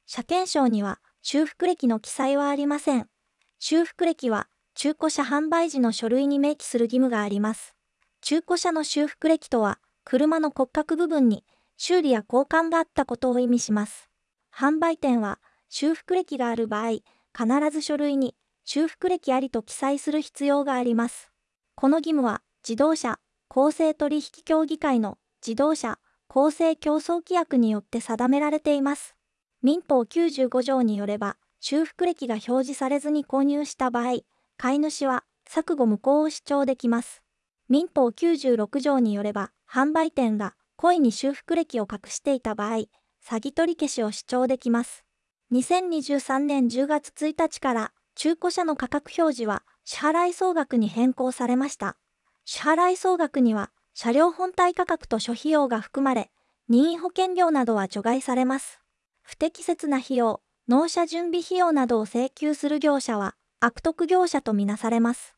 車検証には修復歴の記載はありません。修復歴は中古車販売時の書類に明記する義務があります。中古車の修復歴とは、車の骨格部分に修理や交換があったことを意味します。販売店は修復歴がある場合、必ず書類に修復歴ありと記載する必要があります。この義務は自動車公正取引協議会の自動車公正競争規約によって定められています。民法95条によれば、修復歴が表示されずに購入した場合、買い主は錯誤無効を主張できます。民法96条によれば、販売店が故意に修復歴を隠していた場合、詐欺取り消しを主張できます。2023年10月1日から中古車の価格表示は支払い総額に変更されました。支払い総額には車両本体価格と諸費用が含まれ、任意保険料などは除外されます。不適切な費用、納車準備費用などを請求する業者は悪徳業者とみなされます。